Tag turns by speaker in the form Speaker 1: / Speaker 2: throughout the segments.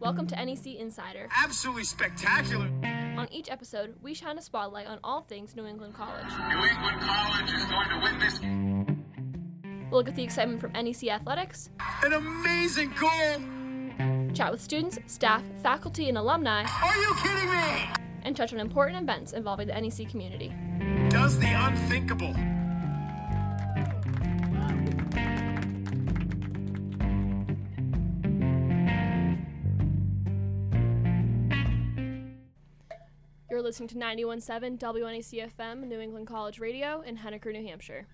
Speaker 1: Welcome to NEC Insider.
Speaker 2: Absolutely spectacular.
Speaker 1: On each episode, we shine a spotlight on all things New England College.
Speaker 2: New England College is going to win this.
Speaker 1: We'll look at the excitement from NEC athletics,
Speaker 2: An amazing goal.
Speaker 1: chat with students, staff, faculty, and alumni,
Speaker 2: Are you kidding me?
Speaker 1: and touch on important events involving the NEC community.
Speaker 2: Does the unthinkable.
Speaker 1: You're listening to 91.7 WNAC-FM, New England College Radio in Henniker, New Hampshire.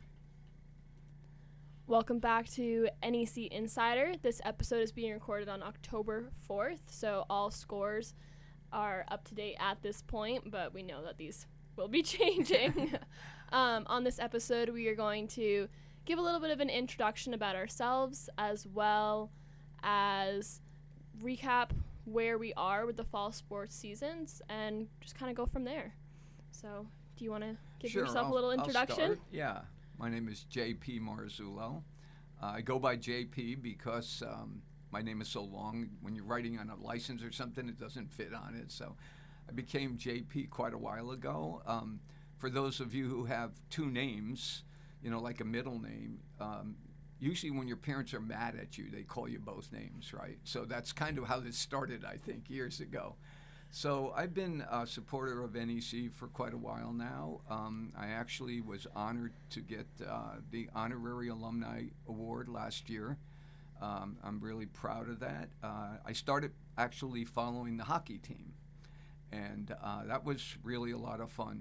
Speaker 1: Welcome back to NEC Insider. This episode is being recorded on October 4th, so all scores are up to date at this point, but we know that these will be changing. On this episode, we are going to give a little bit of an introduction about ourselves, as well as recap where we are with the fall sports seasons and just kind of go from there. So, do you want to give yourself a little introduction?
Speaker 3: I'll start. Yeah. My name is JP Marzullo. I go by JP because my name is so long. When you're writing on a license or something, it doesn't fit on it. So I became JP quite a while ago. For those of you who have two names, you know, like a middle name, usually when your parents are mad at you, they call you both names, right? So that's kind of how this started, I think, years ago. So I've been a supporter of NEC for quite a while now. I actually was honored to get the Honorary Alumni Award last year. I'm really proud of that. I started actually following the hockey team, and that was really a lot of fun.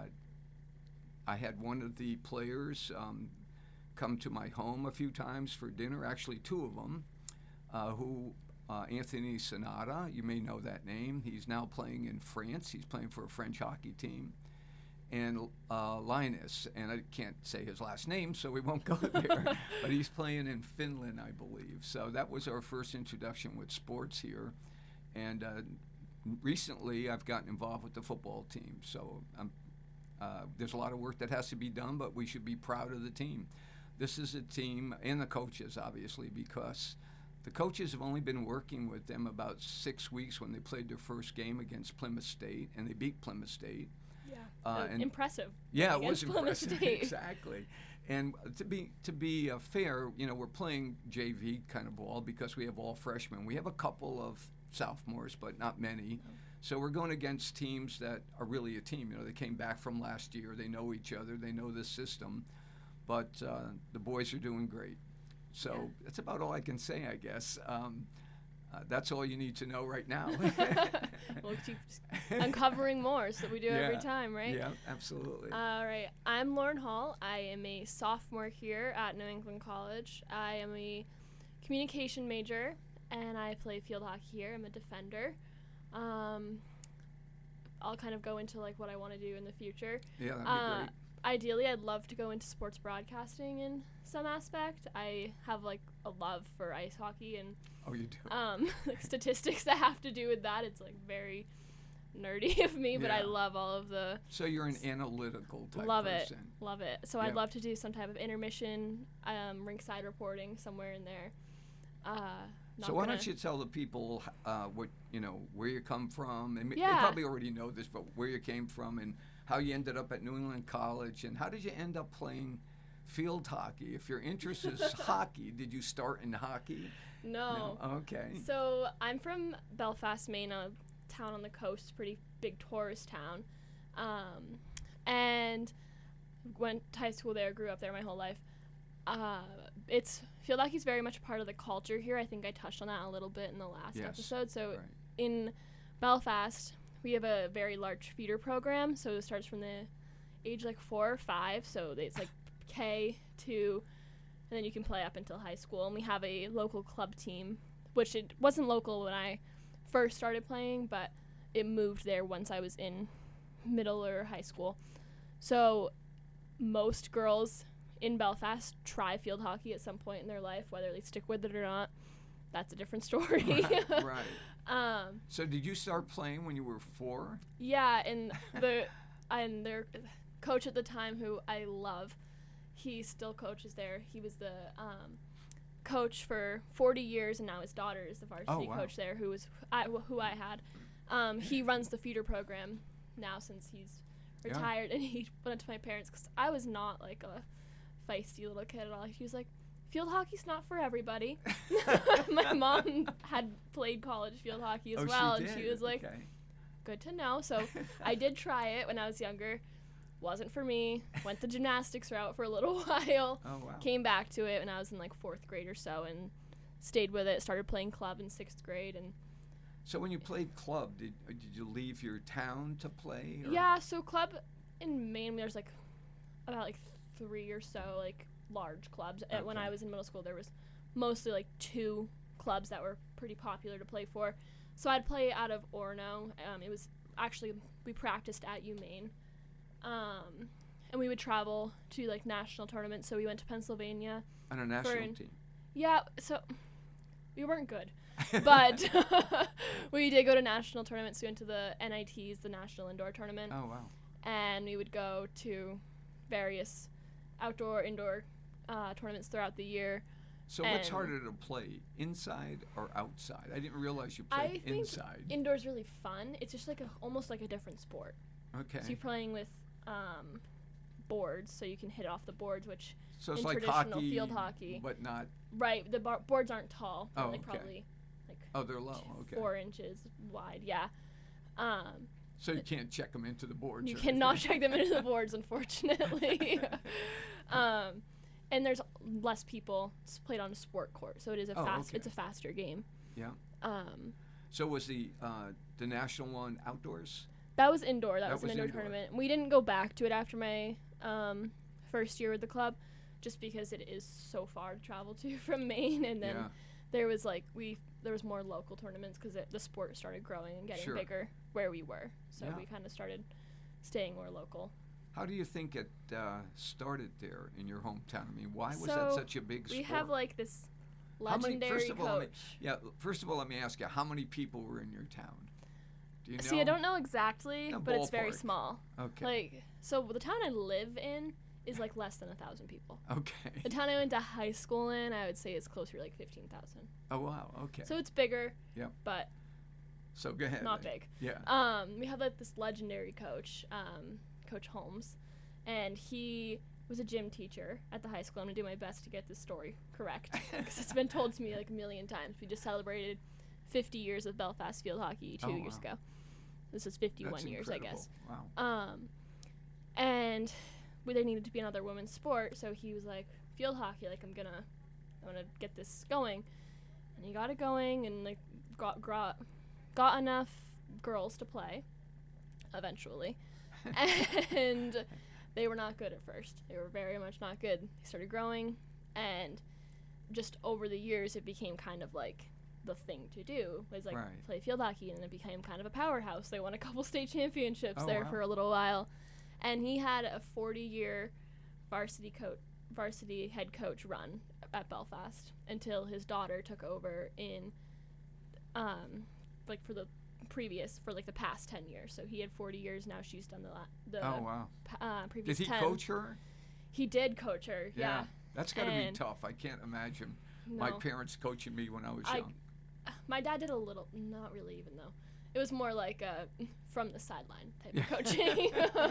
Speaker 3: I had one of the players come to my home a few times for dinner, actually two of them, Anthony Sonata, you may know that name. He's now playing in France. He's playing for a French hockey team. And Linus, and I can't say his last name, so we won't go there, but he's playing in Finland, I believe. So that was our first introduction with sports here. And recently I've gotten involved with the football team. So there's a lot of work that has to be done, but we should be proud of the team. This is a team, and the coaches, obviously, because the coaches have only been working with them about 6 weeks when they played their first game against Plymouth State, and they beat Plymouth State.
Speaker 1: Yeah, and impressive.
Speaker 3: Yeah, it was
Speaker 1: Plymouth
Speaker 3: impressive.
Speaker 1: State.
Speaker 3: Exactly. And to be fair, you know, we're playing JV kind of ball because we have all freshmen. We have a couple of sophomores, but not many.
Speaker 1: Oh.
Speaker 3: So we're going against teams that are really a team. You know, they came back from last year. They know each other. They know the system. But the boys are doing great. So that's about all I can say, I guess. That's all you need to know right now.
Speaker 1: We'll keep uncovering more, so we do every time, right?
Speaker 3: Yeah, absolutely.
Speaker 1: All right. I'm Lauren Hall. I am a sophomore here at New England College. I am a communication major, and I play field hockey here. I'm a defender. I'll kind of go into like what I want to do in the future.
Speaker 3: Yeah, that'd be great.
Speaker 1: Ideally, I'd love to go into sports broadcasting in some aspect. I have like a love for ice hockey and
Speaker 3: Oh, you do?
Speaker 1: like statistics that have to do with that. It's like very nerdy of me, but I
Speaker 3: Yeah.
Speaker 1: love all of the.
Speaker 3: So you're an analytical type
Speaker 1: Love
Speaker 3: person.
Speaker 1: Love it. So
Speaker 3: Yeah.
Speaker 1: I'd love to do some type of intermission, rinkside reporting somewhere in there.
Speaker 3: So why don't you tell the people what, you know, where you come from, and they
Speaker 1: Yeah.
Speaker 3: probably already know this, but where you came from and how you ended up at New England College, and how did you end up playing field hockey? If your interest is hockey, did you start in hockey?
Speaker 1: No.
Speaker 3: Okay.
Speaker 1: So I'm from Belfast, Maine, a town on the coast, pretty big tourist town, and went to high school there, grew up there my whole life. It's field hockey's very much part of the culture here. I think I touched on that a little bit in the last
Speaker 3: Yes,
Speaker 1: episode. So
Speaker 3: right.
Speaker 1: in Belfast, we have a very large feeder program. So it starts from the age like 4 or 5. So it's like K2, and then you can play up until high school. And we have a local club team, which it wasn't local when I first started playing, but it moved there once I was in middle or high school. So most girls in Belfast try field hockey at some point in their life, whether they stick with it or not. That's a different story.
Speaker 3: Right. So did you start playing when you were 4?
Speaker 1: Yeah, and their coach at the time, who I love, he still coaches there. He was the coach for 40 years, and now his daughter is the varsity coach there, who I had. He runs the feeder program now since he's retired, and he went to my parents because I was not like a feisty little kid at all. He was like, field hockey's not for everybody. My mom had played college field hockey as well, and she was like, good to know. So I did try it when I was younger. Wasn't for me. Went the gymnastics route for a little while.
Speaker 3: Oh, wow.
Speaker 1: Came back to it when I was in like 4th grade or so and stayed with it. Started playing club in 6th grade. And
Speaker 3: so when you played club, did you leave your town to play? Or?
Speaker 1: Yeah, so club in Maine, there's like about like 3 or so like large clubs. When I was in middle school, there was mostly like 2 clubs that were pretty popular to play for. So I'd play out of Orono. It was actually, we practiced at UMaine. And we would travel to like national tournaments. So we went to Pennsylvania.
Speaker 3: On a national team?
Speaker 1: Yeah, so we weren't good. But we did go to national tournaments. We went to the NITs, the National Indoor Tournament.
Speaker 3: Oh, wow.
Speaker 1: And we would go to various outdoor, indoor tournaments throughout the year.
Speaker 3: So what's harder to play, inside or outside? I didn't realize you played inside.
Speaker 1: I think indoors really fun. It's just like almost like a different sport.
Speaker 3: Okay.
Speaker 1: So you're playing with boards, so you can hit off the boards, which
Speaker 3: so it's
Speaker 1: in
Speaker 3: like
Speaker 1: traditional
Speaker 3: hockey,
Speaker 1: field hockey,
Speaker 3: but not.
Speaker 1: Right. The boards aren't tall. They're like
Speaker 3: okay.
Speaker 1: probably like.
Speaker 3: Oh, they're low. Okay.
Speaker 1: 4 inches wide. Yeah.
Speaker 3: So you can't check them into the boards.
Speaker 1: You cannot check them into the boards, unfortunately. And there's less people. It's played on a sport court, so it is it's a faster game.
Speaker 3: Yeah. So was the national one outdoors?
Speaker 1: That was indoor. That was an indoor tournament. We didn't go back to it after my first year with the club, just because it is so far to travel to from Maine. And then there was more local tournaments because the sport started growing and getting bigger where we were. So we kind of started staying more local.
Speaker 3: How do you think it started there in your hometown? I mean, why was that such a big sport?
Speaker 1: We have like this legendary coach.
Speaker 3: First of all, let me ask you, how many people were in your town? Do you know?
Speaker 1: See, I don't know exactly, but it's very small.
Speaker 3: Okay.
Speaker 1: Like, so the town I live in is like less than 1,000 people.
Speaker 3: Okay.
Speaker 1: The town I went to high school in, I would say is closer to like 15,000.
Speaker 3: Oh, wow. Okay.
Speaker 1: So it's bigger.
Speaker 3: Yeah.
Speaker 1: But.
Speaker 3: So go ahead.
Speaker 1: Not big.
Speaker 3: Yeah.
Speaker 1: We have like this legendary coach, Coach Holmes, and he was a gym teacher at the high school. I'm gonna do my best to get this story correct because it's been told to me like a million times. We just celebrated 50 years of Belfast field hockey 2 years ago. This is 51
Speaker 3: That's
Speaker 1: years,
Speaker 3: incredible.
Speaker 1: I guess.
Speaker 3: Wow.
Speaker 1: And there needed to be another women's sport, so he was like, field hockey, like I'm gonna get this going, and he got it going, and like got enough girls to play, eventually, and they were not good at first. They were very much not good. They started growing, and just over the years, it became kind of like the thing to do was like play field hockey, and it became kind of a powerhouse. They won a couple state championships for a little while, and he had a 40-year varsity head coach run at Belfast until his daughter took over in like for the past 10 years. So he had 40 years. Now she's done the previous 10.
Speaker 3: Did he coach her?
Speaker 1: He did coach her. Yeah.
Speaker 3: That's got to be tough. I can't imagine my parents coaching me when I was young.
Speaker 1: My dad did a little, not really even though. It was more like from the sideline type of coaching.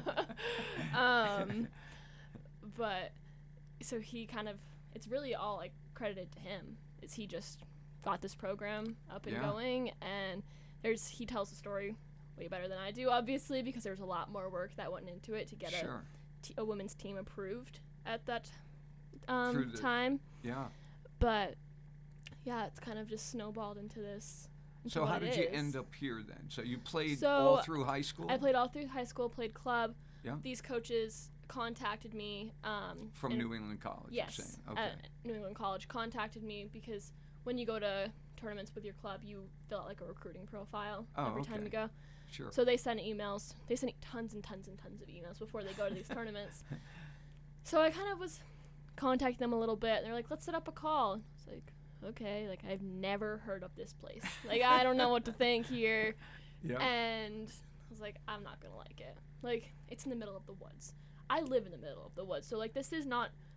Speaker 1: But so he kind of, it's really all like credited to him. Is he just got this program up and going, and he tells the story way better than I do, obviously, because there's a lot more work that went into it to get a women's team approved at that time.
Speaker 3: Yeah.
Speaker 1: But yeah, it's kind of just snowballed into this.
Speaker 3: So how did you end up here then? So you played all through high school?
Speaker 1: I played all through high school, played club.
Speaker 3: Yeah.
Speaker 1: These coaches contacted me.
Speaker 3: From New England College,
Speaker 1: yes,
Speaker 3: you're saying. Okay.
Speaker 1: New England College contacted me because when you go to tournaments with your club, you fill out like a recruiting profile every time you go.
Speaker 3: Sure.
Speaker 1: So they send emails. They send tons and tons and tons of emails before they go to these tournaments. So I kind of was contacting them a little bit. They're like, let's set up a call. It's like, okay, like I've never heard of this place. Like I don't know what to think here.
Speaker 3: Yeah.
Speaker 1: And I was like, I'm not gonna like it. Like it's in the middle of the woods. I live in the middle of the woods, so like this is not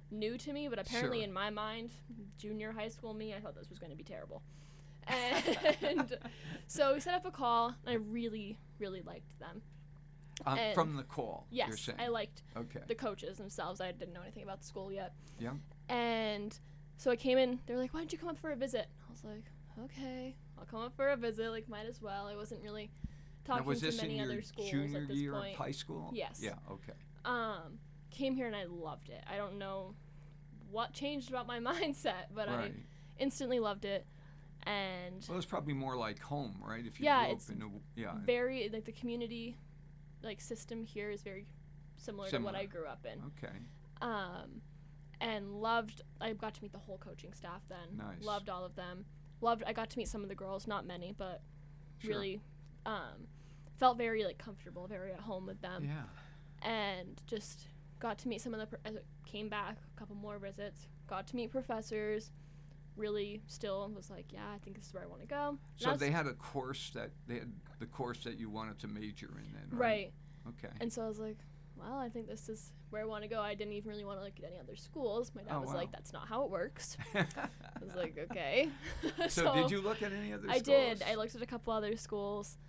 Speaker 1: new to me, but apparently
Speaker 3: Sure.
Speaker 1: in my mind, junior high school me, I thought this was going to be terrible. And so we set up a call, and I really, really liked them. And
Speaker 3: From the call, you're
Speaker 1: Yes,
Speaker 3: saying?
Speaker 1: I liked
Speaker 3: Okay.
Speaker 1: the coaches themselves. I didn't know anything about the school yet.
Speaker 3: Yeah.
Speaker 1: And so I came in, they were like, why don't you come up for a visit? I was like, okay, I'll come up for a visit, like, might as well. I wasn't really talking
Speaker 3: Now, was
Speaker 1: to
Speaker 3: this in
Speaker 1: many
Speaker 3: your
Speaker 1: other schools
Speaker 3: junior
Speaker 1: at this
Speaker 3: year
Speaker 1: point.
Speaker 3: of high school?
Speaker 1: Yes.
Speaker 3: Yeah, okay.
Speaker 1: Came here and I loved it. I don't know what changed about my mindset, but
Speaker 3: Right.
Speaker 1: I instantly loved it. And
Speaker 3: Well, it's probably more like home, right? If you
Speaker 1: Yeah,
Speaker 3: grew up
Speaker 1: it's
Speaker 3: in a, yeah,
Speaker 1: very, like, the community, like, system here is very similar to what I
Speaker 3: Similar.
Speaker 1: grew up in.
Speaker 3: okay.
Speaker 1: And loved, I got to meet the whole coaching staff then.
Speaker 3: Nice.
Speaker 1: Loved all of them. I got to meet some of the girls, not many, but
Speaker 3: Sure.
Speaker 1: really felt very, like, comfortable, very at home with them.
Speaker 3: Yeah.
Speaker 1: And just got to meet some of the, came back, a couple more visits, got to meet professors, really still was like, yeah, I think this is where I want to go. And I
Speaker 3: So
Speaker 1: was-
Speaker 3: they had the course that you wanted to major in then, right?
Speaker 1: Right.
Speaker 3: Okay.
Speaker 1: And so I was like, well, I think this is where I want to go. I didn't even really want to look at any other schools. My dad
Speaker 3: Oh,
Speaker 1: was
Speaker 3: wow.
Speaker 1: like, that's not how it works. I was like, okay.
Speaker 3: So did you look at any other
Speaker 1: I
Speaker 3: schools?
Speaker 1: did. I looked at a couple other schools.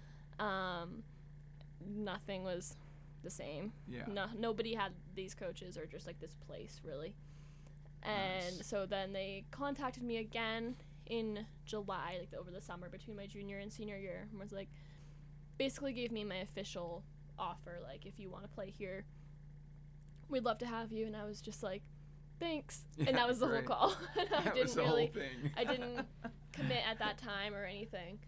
Speaker 1: Nothing was the same.
Speaker 3: Yeah.
Speaker 1: Nobody had these coaches or just like this place really. And
Speaker 3: Nice.
Speaker 1: so then they contacted me again in July, like over the summer between my junior and senior year, and was like, basically gave me my official offer, like, if you want to play here, we'd love to have you. And I was just like, thanks.
Speaker 3: Yeah,
Speaker 1: And that was the
Speaker 3: great.
Speaker 1: whole call. And I
Speaker 3: That
Speaker 1: didn't
Speaker 3: was the
Speaker 1: really,
Speaker 3: whole thing.
Speaker 1: I didn't commit at that time or anything.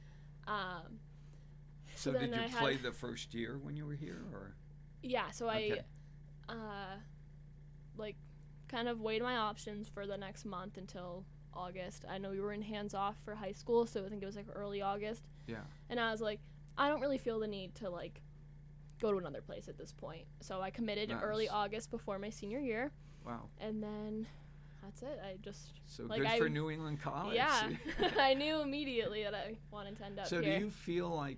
Speaker 3: So
Speaker 1: then
Speaker 3: did you
Speaker 1: I
Speaker 3: play
Speaker 1: had-
Speaker 3: the first year when you were here, or?
Speaker 1: Yeah, so
Speaker 3: Okay.
Speaker 1: I, like, kind of weighed my options for the next month until August. I know we were in hands off for high school, so I think it was like early August.
Speaker 3: Yeah.
Speaker 1: And I was like, I don't really feel the need to, like, go to another place at this point. So I committed early
Speaker 3: Nice.
Speaker 1: August before my senior year,
Speaker 3: Wow.
Speaker 1: and then that's it. I just,
Speaker 3: So
Speaker 1: like,
Speaker 3: good for New England College.
Speaker 1: yeah, I knew immediately that I wanted to end up
Speaker 3: So
Speaker 1: here.
Speaker 3: do you feel like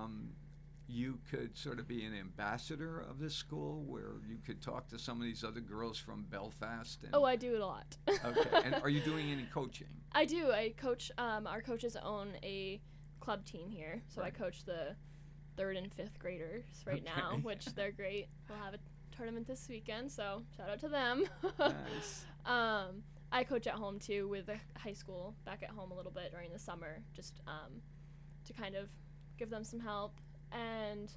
Speaker 3: you could sort of be an ambassador of this school, where you could talk to some of these other girls from Belfast? And,
Speaker 1: Oh, I do it a lot.
Speaker 3: okay. And are you doing any coaching?
Speaker 1: I do. I coach. Our coaches own a club team here, so
Speaker 3: Right.
Speaker 1: I coach the 3rd and 5th graders right now,
Speaker 3: Okay.
Speaker 1: which they're great. We'll have a tournament this weekend, so shout out to them.
Speaker 3: Nice.
Speaker 1: I coach at home too with the high school back at home a little bit during the summer, just to kind of give them some help. And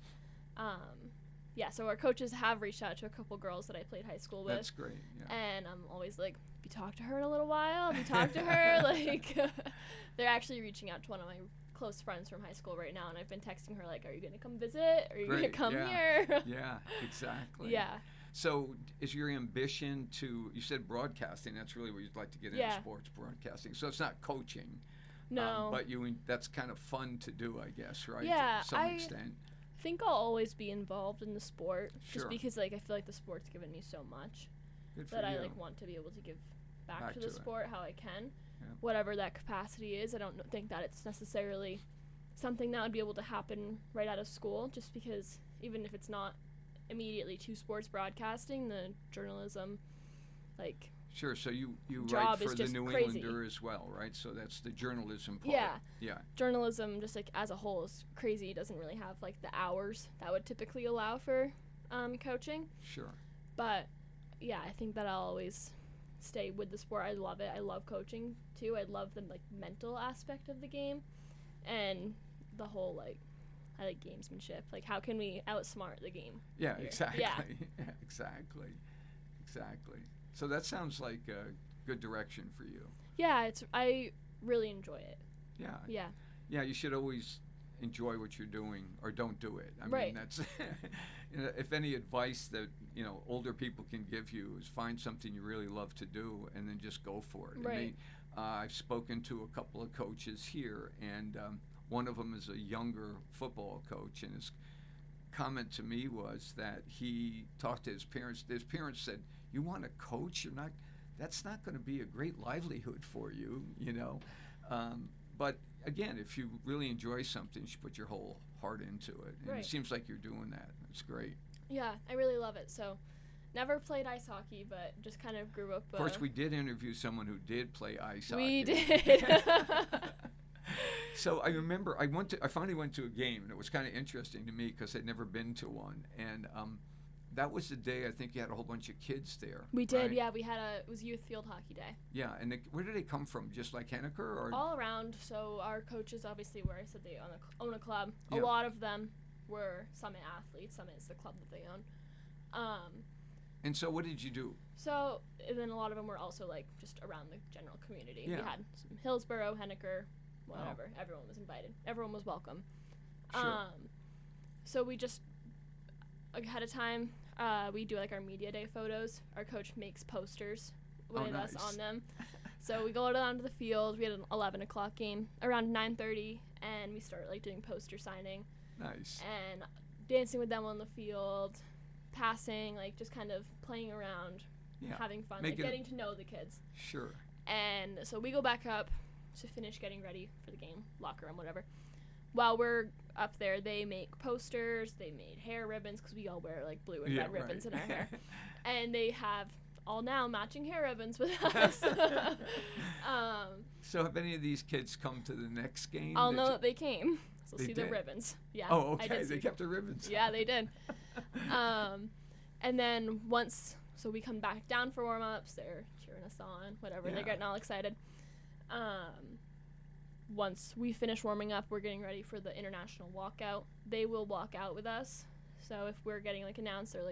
Speaker 1: yeah, so our coaches have reached out to a couple girls that I played high school with.
Speaker 3: That's great. Yeah.
Speaker 1: And I'm always like, have you talked to her in a little while? Have you talked to her? Like, they're actually reaching out to one of my close friends from high school right now, and I've been texting her, like, are you going to come visit? Are you going to
Speaker 3: Great,
Speaker 1: come
Speaker 3: yeah.
Speaker 1: here?
Speaker 3: Yeah, exactly.
Speaker 1: Yeah.
Speaker 3: So is your ambition to, you said broadcasting, that's really what you'd like to get into,
Speaker 1: Yeah.
Speaker 3: sports broadcasting. So it's not coaching.
Speaker 1: No.
Speaker 3: But that's kind of fun to do, I guess, right?
Speaker 1: Yeah,
Speaker 3: To some
Speaker 1: I
Speaker 3: extent.
Speaker 1: I think I'll always be involved in the sport,
Speaker 3: Sure.
Speaker 1: just because, like, I feel like the sport's given me so much
Speaker 3: Good for
Speaker 1: that
Speaker 3: you.
Speaker 1: I, like, want to be able to give back
Speaker 3: Back
Speaker 1: to
Speaker 3: to
Speaker 1: the
Speaker 3: it.
Speaker 1: sport how I can,
Speaker 3: Yeah.
Speaker 1: whatever that capacity is. I don't think that it's necessarily something that would be able to happen right out of school, just because even if it's not immediately to sports broadcasting, the journalism, like,
Speaker 3: Sure, so you write
Speaker 1: job
Speaker 3: for
Speaker 1: is
Speaker 3: the
Speaker 1: just
Speaker 3: New
Speaker 1: crazy.
Speaker 3: Englander as well, right? So that's the journalism part.
Speaker 1: Yeah.
Speaker 3: Yeah.
Speaker 1: journalism just, like, as a whole is crazy. It doesn't really have, like, the hours that would typically allow for coaching.
Speaker 3: Sure.
Speaker 1: But yeah, I think that I'll always stay with the sport. I love it. I love coaching too. I love the, like, mental aspect of the game, and the whole, like, I like gamesmanship. Like, how can we outsmart the game?
Speaker 3: Yeah,
Speaker 1: here?
Speaker 3: exactly.
Speaker 1: Yeah.
Speaker 3: Yeah, exactly. Exactly. So that sounds like a good direction for you.
Speaker 1: Yeah, I really enjoy it.
Speaker 3: Yeah.
Speaker 1: Yeah.
Speaker 3: Yeah, you should always enjoy what you're doing, or don't do it. I mean,
Speaker 1: Right.
Speaker 3: that's if any advice that older people can give you is find something you really love to do and then just go for it.
Speaker 1: Right.
Speaker 3: I've spoken to a couple of coaches here, and one of them is a younger football coach, and his comment to me was that he talked to his parents. His parents said, "You want to coach? That's not going to be a great livelihood for you, But again, if you really enjoy something, you should put your whole heart into it. And
Speaker 1: Right.
Speaker 3: it seems like you're doing that. It's great.
Speaker 1: Yeah, I really love it. So Never played ice hockey, but just kind of grew up.
Speaker 3: Of course, we did interview someone who did play ice hockey.
Speaker 1: We did.
Speaker 3: So I remember I finally went to a game, and it was kind of interesting to me because I'd never been to one. And that was the day I think you had a whole bunch of kids there.
Speaker 1: We did,
Speaker 3: right?
Speaker 1: yeah. It was youth field hockey day.
Speaker 3: Yeah, and where did they come from? Just like Henniker, or
Speaker 1: All around. So our coaches, obviously, where I said they own a club.
Speaker 3: Yeah.
Speaker 1: A lot of them were Summit athletes. Summit is the club that they own.
Speaker 3: And so what did you do?
Speaker 1: So and then a lot of them were also like just around the general community.
Speaker 3: Yeah.
Speaker 1: We had some Hillsborough, Henniker, whatever. Oh. Everyone was invited. Everyone was welcome.
Speaker 3: Sure.
Speaker 1: So we just ahead of time, we do like our media day photos. Our coach makes posters with us on them. So we go down to the field. We had an 11 o'clock game around 9:30, and we start like doing poster signing.
Speaker 3: Nice.
Speaker 1: And dancing with them on the field, passing, like just kind of playing around, having fun, like getting to know the kids.
Speaker 3: Sure.
Speaker 1: And so we go back up to finish getting ready for the game, locker room, whatever. While we're up there, they make posters, they made hair ribbons, because we all wear like blue and red ribbons in our hair. And they have all now matching hair ribbons with us.
Speaker 3: So have any of these kids come to the next game?
Speaker 1: I'll know that they came. So
Speaker 3: They
Speaker 1: see
Speaker 3: did?
Speaker 1: the ribbons. Yeah.
Speaker 3: Oh,
Speaker 1: I
Speaker 3: okay.
Speaker 1: did see
Speaker 3: They kept the ribbons.
Speaker 1: Yeah, they did. And then so we come back down for warm-ups, they're cheering us on, whatever, they're getting all excited. Once we finish warming up, we're getting ready for the international walkout. They will walk out with us. So if we're getting like announced, or like,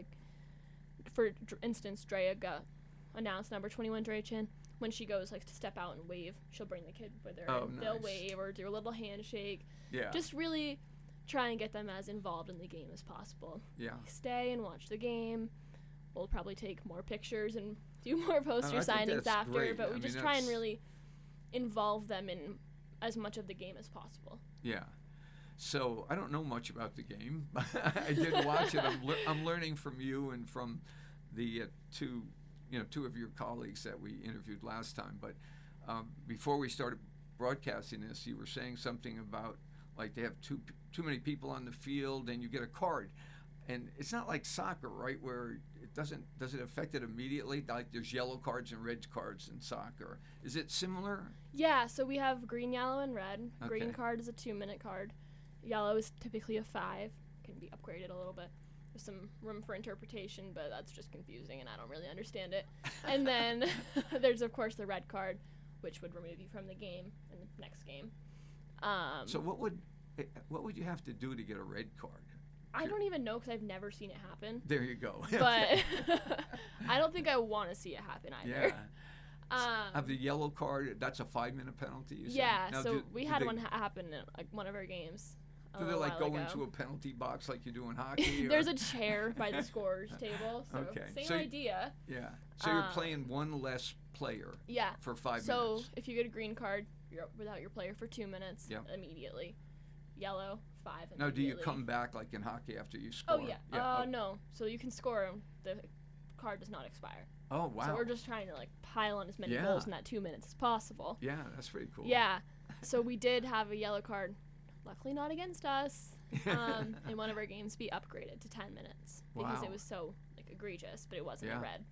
Speaker 1: for instance, Drea got announced, number 21 Drea Chin. When she goes like to step out and wave, she'll bring the kid with her.
Speaker 3: Oh,
Speaker 1: and
Speaker 3: nice.
Speaker 1: They'll wave or do a little handshake.
Speaker 3: Yeah.
Speaker 1: Just really try and get them as involved in the game as possible.
Speaker 3: Yeah.
Speaker 1: Stay and watch the game. We'll probably take more pictures and do more poster
Speaker 3: I think
Speaker 1: signings
Speaker 3: that's
Speaker 1: after,
Speaker 3: great.
Speaker 1: but
Speaker 3: I
Speaker 1: we
Speaker 3: mean,
Speaker 1: just try and
Speaker 3: that's-
Speaker 1: really involve them in as much of the game as possible.
Speaker 3: Yeah. So I don't know much about the game. I did watch it. I'm learning from you and from the two of your colleagues that we interviewed last time. But before we started broadcasting this, you were saying something about like they have too many people on the field and you get a card. And it's not like soccer, right, where does it affect it immediately? Like there's yellow cards and red cards in soccer. Is it similar?
Speaker 1: Yeah, so we have green, yellow, and red.
Speaker 3: Okay.
Speaker 1: Green card is a 2-minute card. Yellow is typically a 5. Can be upgraded a little bit. There's some room for interpretation, but that's just confusing, and I don't really understand it. And then there's, of course, the red card, which would remove you from the game in the next game.
Speaker 3: So what would you have to do to get a red card?
Speaker 1: I don't even know because I've never seen it happen.
Speaker 3: There you go.
Speaker 1: But I don't think I want to see it happen either.
Speaker 3: Yeah. Of the yellow card, that's a 5-minute penalty. You said?
Speaker 1: Yeah.
Speaker 3: Now,
Speaker 1: So we had
Speaker 3: they,
Speaker 1: one happen in like one of our games.
Speaker 3: Do they like go into a penalty box like you do in hockey?
Speaker 1: There's a chair by the scorer's table. So
Speaker 3: Okay.
Speaker 1: same
Speaker 3: So
Speaker 1: idea.
Speaker 3: Yeah. So you're playing one less player.
Speaker 1: Yeah.
Speaker 3: For 5
Speaker 1: so
Speaker 3: minutes.
Speaker 1: So if you get a green card, you're without your player for 2 minutes.
Speaker 3: Yep.
Speaker 1: Immediately. Yellow, 5 immediately.
Speaker 3: Now, do you come back like in hockey after you score?
Speaker 1: Oh yeah. No. So you can score. The card does not expire.
Speaker 3: Oh wow.
Speaker 1: So we're just trying to like pile on as many goals in that 2 minutes as possible.
Speaker 3: Yeah, that's pretty cool.
Speaker 1: Yeah. So we did have a yellow card, luckily not against us, in one of our games be upgraded to 10 minutes because it was so like egregious, but it wasn't a red.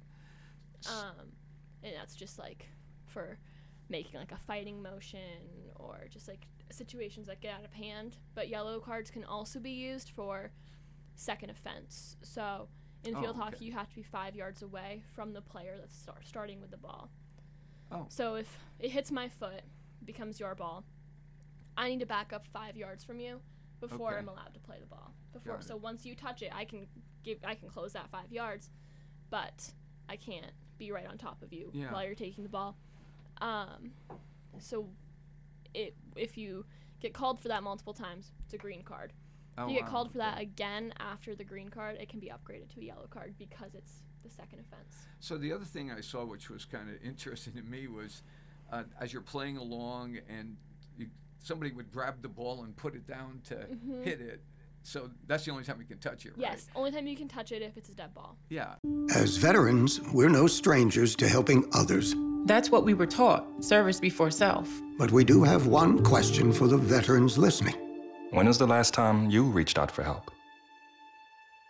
Speaker 1: And that's just like for making like a fighting motion or just like situations that get out of hand. But yellow cards can also be used for second offense. So in field hockey, you have to be 5 yards away from the player that's starting with the ball.
Speaker 3: Oh.
Speaker 1: So if it hits my foot, it becomes your ball. I need to back up 5 yards from you before I'm allowed to play the ball. So once you touch it, I can close that 5 yards, but I can't be right on top of you while you're taking the ball. So if you get called for that multiple times, it's a green card. If you get called for that again after the green card, it can be upgraded to a yellow card because it's the second offense.
Speaker 3: So the other thing I saw, which was kind of interesting to me, was as you're playing along and somebody would grab the ball and put it down to hit it. So that's the only time you can touch it, right?
Speaker 1: Yes, only time you can touch it if it's a dead ball.
Speaker 3: Yeah.
Speaker 4: As veterans, we're no strangers to helping others.
Speaker 5: That's what we were taught, service before self.
Speaker 4: But we do have one question for the veterans listening.
Speaker 6: When was the last time you reached out for help?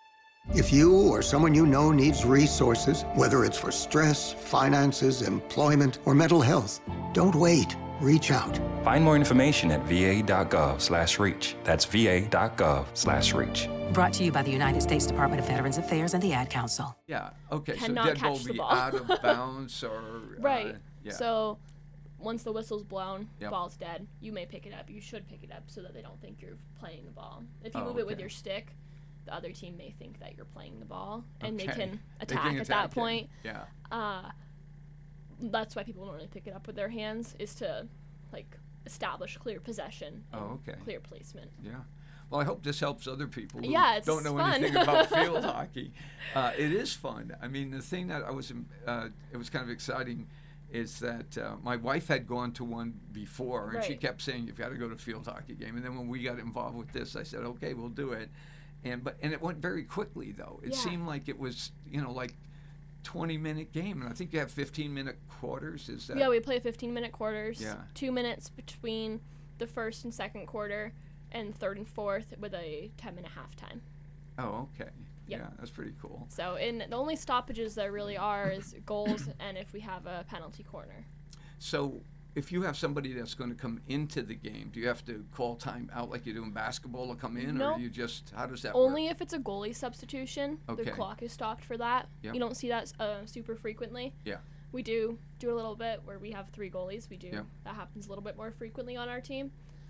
Speaker 4: If you or someone you know needs resources, whether it's for stress, finances, employment, or mental health, don't wait. Reach out.
Speaker 6: Find more information at va.gov/reach. That's va.gov/reach.
Speaker 7: Brought to you by the United States Department of Veterans Affairs and the Ad Council.
Speaker 3: Yeah. Okay.
Speaker 1: Cannot
Speaker 3: so dead
Speaker 1: catch
Speaker 3: ball
Speaker 1: the
Speaker 3: be
Speaker 1: ball.
Speaker 3: out of bounds or
Speaker 1: Right.
Speaker 3: Yeah.
Speaker 1: So once the whistle's blown,
Speaker 3: Yep.
Speaker 1: ball's dead. You may pick it up. You should pick it up so that they don't think you're playing the ball. If you
Speaker 3: Oh,
Speaker 1: move it with
Speaker 3: okay.
Speaker 1: your stick, the other team may think that you're playing the ball, and they
Speaker 3: Okay.
Speaker 1: can
Speaker 3: They
Speaker 1: attack
Speaker 3: can
Speaker 1: at
Speaker 3: attack
Speaker 1: that
Speaker 3: it.
Speaker 1: point.
Speaker 3: Yeah.
Speaker 1: That's why people normally pick it up with their hands, is to like establish clear possession. And
Speaker 3: Oh, okay.
Speaker 1: Clear placement.
Speaker 3: Yeah. Well, I hope this helps other people who
Speaker 1: Yeah, it's
Speaker 3: don't know
Speaker 1: fun.
Speaker 3: anything about field hockey. It is fun. I mean, the thing that it was kind of exciting is that my wife had gone to one before, and she
Speaker 1: Right.
Speaker 3: kept saying, "You've got to go to a field hockey game." And then when we got involved with this, I said, "Okay, we'll do it." And it went very quickly, though. It
Speaker 1: Yeah.
Speaker 3: seemed like it was, like 20-minute game, and I think you have 15-minute quarters. Is that?
Speaker 1: Yeah, we play 15-minute quarters.
Speaker 3: Yeah.
Speaker 1: 2 minutes between the first and second quarter, and third and fourth with a 10-minute halftime.
Speaker 3: Oh, okay.
Speaker 1: Yep.
Speaker 3: Yeah, that's pretty cool.
Speaker 1: So, the only stoppages there really are is goals and if we have a penalty corner.
Speaker 3: So, if you have somebody that's going to come into the game, do you have to call time out like you do in basketball to come in,
Speaker 1: Nope.
Speaker 3: or you just how does that
Speaker 1: Only
Speaker 3: work?
Speaker 1: if it's a goalie substitution.
Speaker 3: Okay.
Speaker 1: The clock is stopped for that.
Speaker 3: Yep.
Speaker 1: You don't see that super frequently.
Speaker 3: Yeah.
Speaker 1: We do a little bit where we have 3 goalies. We do.
Speaker 3: Yep.
Speaker 1: That happens a little bit more frequently on our team.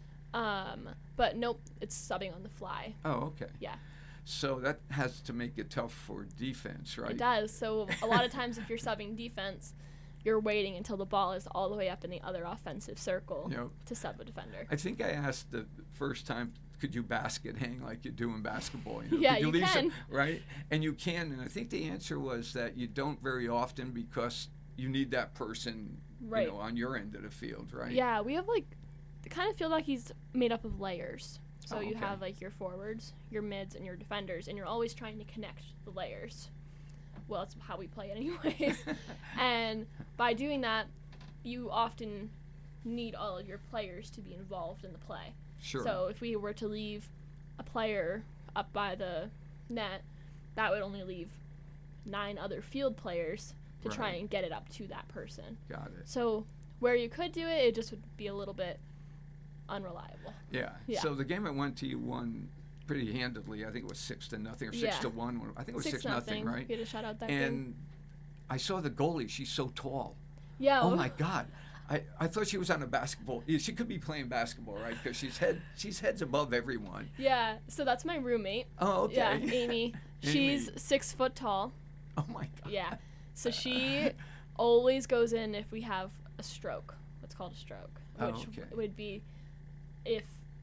Speaker 1: But nope, it's subbing on the fly.
Speaker 3: Oh, okay.
Speaker 1: Yeah.
Speaker 3: So that has to make it tough for defense, right?
Speaker 1: It does. So a lot of times if you're subbing defense, you're waiting until the ball is all the way up in the other offensive circle
Speaker 3: Yep.
Speaker 1: to sub a defender.
Speaker 3: I think I asked the first time, could you basket hang like you do in basketball?
Speaker 1: Yeah,
Speaker 3: could you
Speaker 1: you
Speaker 3: leave
Speaker 1: can.
Speaker 3: right? And you can, and I think the answer was that you don't very often because you need that person,
Speaker 1: Right.
Speaker 3: on your end of the field, right?
Speaker 1: Yeah, we have the kind of feel like he's made up of layers. So
Speaker 3: Oh,
Speaker 1: you
Speaker 3: okay.
Speaker 1: have your forwards, your mids, and your defenders, and you're always trying to connect the layers. Well, that's how we play it anyways. And by doing that, you often need all of your players to be involved in the play.
Speaker 3: Sure.
Speaker 1: So if we were to leave a player up by the net, that would only leave 9 other field players to try
Speaker 3: Right.
Speaker 1: and get it up to that person.
Speaker 3: Got it.
Speaker 1: So where you could do it, it just would be a little bit unreliable.
Speaker 3: Yeah.
Speaker 1: Yeah.
Speaker 3: So the game at 1T you won pretty handedly. I think it was 6-0 or 6-1. I think it was 6-0, right?
Speaker 1: You had to shout out that game.
Speaker 3: And I saw the goalie. She's so tall.
Speaker 1: Yeah.
Speaker 3: Oh my God. I thought she was on a basketball. Yeah, she could be playing basketball, right? Because she's heads above everyone.
Speaker 1: Yeah. So that's my roommate.
Speaker 3: Oh, okay.
Speaker 1: Yeah, Amy. She's 6 foot tall.
Speaker 3: Oh my God.
Speaker 1: Yeah. So she always goes in if we have a stroke. What's called a stroke,
Speaker 3: Oh,
Speaker 1: which
Speaker 3: okay.
Speaker 1: would be if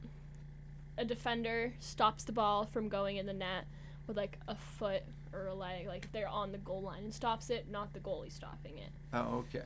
Speaker 1: a defender stops the ball from going in the net with a foot or a leg, if they're on the goal line and stops it, not the goalie stopping it.
Speaker 3: Oh, okay.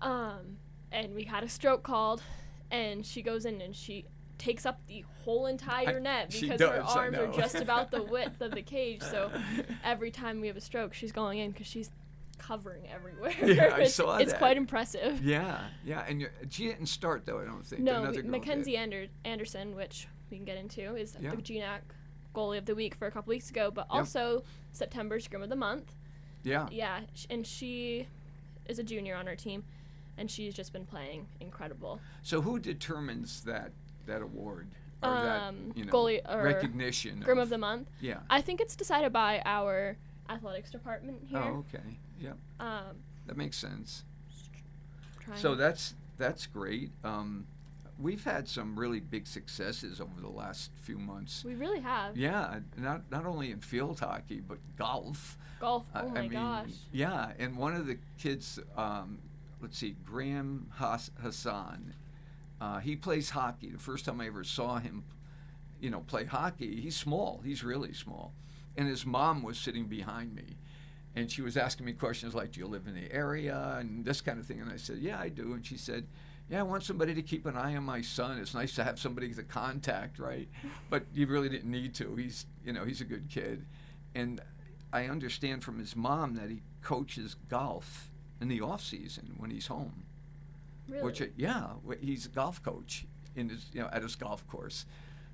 Speaker 1: And we had a stroke called, and she goes in and she takes up the whole entire net
Speaker 3: she
Speaker 1: because her
Speaker 3: does, I
Speaker 1: arms are
Speaker 3: know.
Speaker 1: just about the width of the cage. So every time we have a stroke, she's going in because she's covering everywhere.
Speaker 3: Yeah, I
Speaker 1: it's,
Speaker 3: saw
Speaker 1: it's
Speaker 3: that.
Speaker 1: quite impressive.
Speaker 3: Yeah, yeah. And she didn't start though. I don't think.
Speaker 1: No,
Speaker 3: Another girl
Speaker 1: Mackenzie
Speaker 3: did.
Speaker 1: Anderson, which we can get into, is
Speaker 3: Yeah.
Speaker 1: the GNAC goalie of the week for a couple weeks ago, but also September's Scrim of the Month.
Speaker 3: Yeah.
Speaker 1: Yeah, and she is a junior on our team, and she's just been playing incredible.
Speaker 3: So who determines that award or that
Speaker 1: goalie or
Speaker 3: recognition?
Speaker 1: Scrim of the Month.
Speaker 3: Yeah.
Speaker 1: I think it's decided by our athletics department here.
Speaker 3: Oh, okay. Yep. That makes sense.
Speaker 1: Trying-
Speaker 3: So that's great. We've had some really big successes over the last few months.
Speaker 1: we really have.
Speaker 3: Yeah, not only in field hockey but golf.
Speaker 1: Golf. Oh
Speaker 3: I
Speaker 1: my
Speaker 3: mean,
Speaker 1: gosh.
Speaker 3: Yeah, and one of the kids, let's see, Graham Hassan, he plays hockey. The first time I ever saw him, play hockey, he's small. He's really small. And his mom was sitting behind me. And she was asking me questions like, do you live in the area? And this kind of thing. And I said, yeah, I do. And she said, yeah, I want somebody to keep an eye on my son. It's nice to have somebody to contact, right? But you really didn't need to. He's a good kid. And I understand from his mom that he coaches golf in the off season when he's home.
Speaker 1: Really?
Speaker 3: Which, he's a golf coach in his, at his golf course.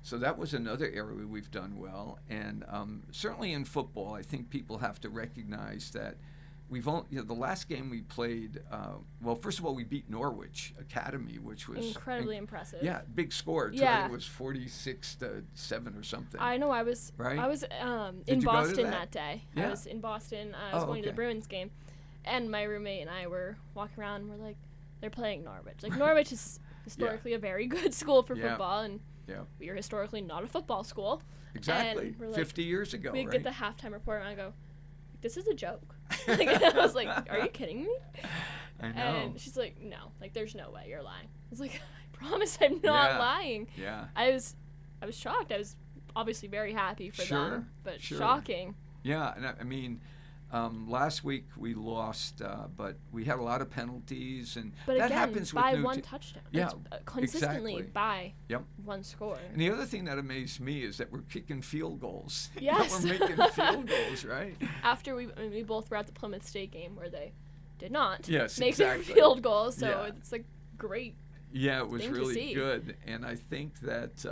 Speaker 3: So that was another area we've done well. And certainly in football, I think people have to recognize that we've only, the last game we played, well, first of all, we beat Norwich Academy, which was
Speaker 1: incredibly impressive.
Speaker 3: Yeah, big score. Too.
Speaker 1: Yeah.
Speaker 3: It was 46-7 or something.
Speaker 1: I know. I was
Speaker 3: Right?
Speaker 1: I was
Speaker 3: Did
Speaker 1: in
Speaker 3: you go to
Speaker 1: Boston
Speaker 3: that?
Speaker 1: day.
Speaker 3: Yeah.
Speaker 1: I was in Boston. I was
Speaker 3: Oh,
Speaker 1: going to the
Speaker 3: okay.
Speaker 1: Bruins game, and my roommate and I were walking around. And we're like, they're playing Norwich. Like Norwich is historically a very good school for
Speaker 3: Yeah.
Speaker 1: football, and
Speaker 3: Yeah,
Speaker 1: we are historically not a football school.
Speaker 3: exactly.
Speaker 1: And we're like,
Speaker 3: 50 years ago,
Speaker 1: we
Speaker 3: right?
Speaker 1: get the halftime report, and I go, this is a joke. Like, I was like, are you kidding me?
Speaker 3: I know.
Speaker 1: And she's like, no, like there's no way you're lying. I was like, I promise I'm not
Speaker 3: Yeah.
Speaker 1: lying.
Speaker 3: Yeah.
Speaker 1: I was shocked. I was obviously very happy for
Speaker 3: Sure,
Speaker 1: them, but
Speaker 3: sure.
Speaker 1: shocking.
Speaker 3: Yeah, and I mean, last week we lost, but we had a lot of penalties, and
Speaker 1: But
Speaker 3: that
Speaker 1: again,
Speaker 3: happens with
Speaker 1: by
Speaker 3: new
Speaker 1: one
Speaker 3: te-
Speaker 1: touchdown.
Speaker 3: Yeah,
Speaker 1: It's, consistently
Speaker 3: exactly.
Speaker 1: by
Speaker 3: Yep.
Speaker 1: one score.
Speaker 3: And the other thing that amazed me is that we're kicking field goals.
Speaker 1: Yes.
Speaker 3: We're making field goals, right?
Speaker 1: After we both were at the Plymouth State game where they did not
Speaker 3: Yes,
Speaker 1: make their
Speaker 3: exactly.
Speaker 1: field goals, so
Speaker 3: Yeah.
Speaker 1: it's like great.
Speaker 3: Yeah, it was
Speaker 1: thing to
Speaker 3: really
Speaker 1: see.
Speaker 3: good, and I think that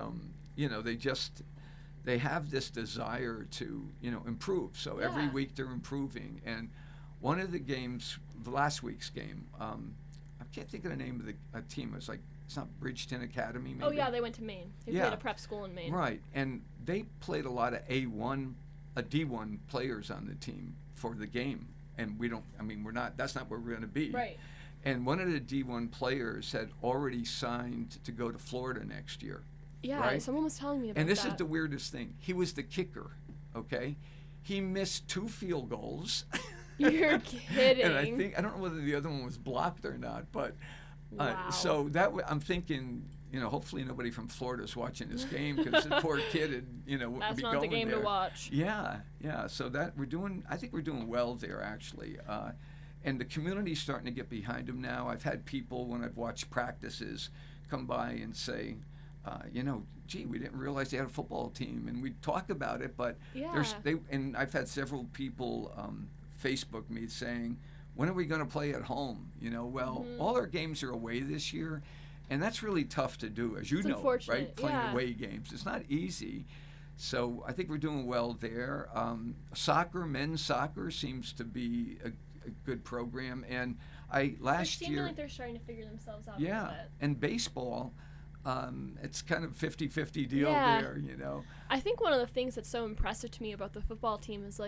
Speaker 3: they have this desire to improve. So every
Speaker 1: Yeah.
Speaker 3: week they're improving. And one of the games, the last week's game, I can't think of the name of the team. It's not Bridgeton Academy. Maybe?
Speaker 1: Oh yeah, they went to Maine. They
Speaker 3: Yeah.
Speaker 1: played a prep school in Maine.
Speaker 3: Right, and they played a lot of D1 players on the team for the game, and we're not. That's not where we're going to be.
Speaker 1: Right.
Speaker 3: And one of the D1 players had already signed to go to Florida next year.
Speaker 1: Yeah,
Speaker 3: Right?
Speaker 1: someone was telling me about
Speaker 3: And this
Speaker 1: that.
Speaker 3: is the weirdest thing. He was the kicker, okay? He missed 2 field goals.
Speaker 1: You're kidding.
Speaker 3: And I don't know whether the other one was blocked or not, but
Speaker 1: Wow.
Speaker 3: so I'm thinking, hopefully nobody from Florida is watching this game because the poor kid had, wouldn't
Speaker 1: That's
Speaker 3: be
Speaker 1: not
Speaker 3: going
Speaker 1: the game
Speaker 3: there.
Speaker 1: to watch.
Speaker 3: Yeah. So that I think we're doing well there actually. And the community's starting to get behind him now. I've had people when I've watched practices come by and say, gee, we didn't realize they had a football team, and we talk about it, but
Speaker 1: Yeah.
Speaker 3: and I've had several people Facebook me saying, when are we going to play at home?
Speaker 1: Mm-hmm.
Speaker 3: All our games are away this year, and that's really tough to do, as you
Speaker 1: It's
Speaker 3: know,
Speaker 1: unfortunate,
Speaker 3: right? Playing
Speaker 1: yeah.
Speaker 3: away games, it's not easy. So I think we're doing well there. Men's soccer seems to be a good program, and last
Speaker 1: They seem
Speaker 3: year.
Speaker 1: like they're starting to figure themselves out a
Speaker 3: Yeah,
Speaker 1: little bit.
Speaker 3: and baseball, it's kind of 50-50 deal
Speaker 1: Yeah.
Speaker 3: there,
Speaker 1: I think one of the things that's so impressive to me about the football team is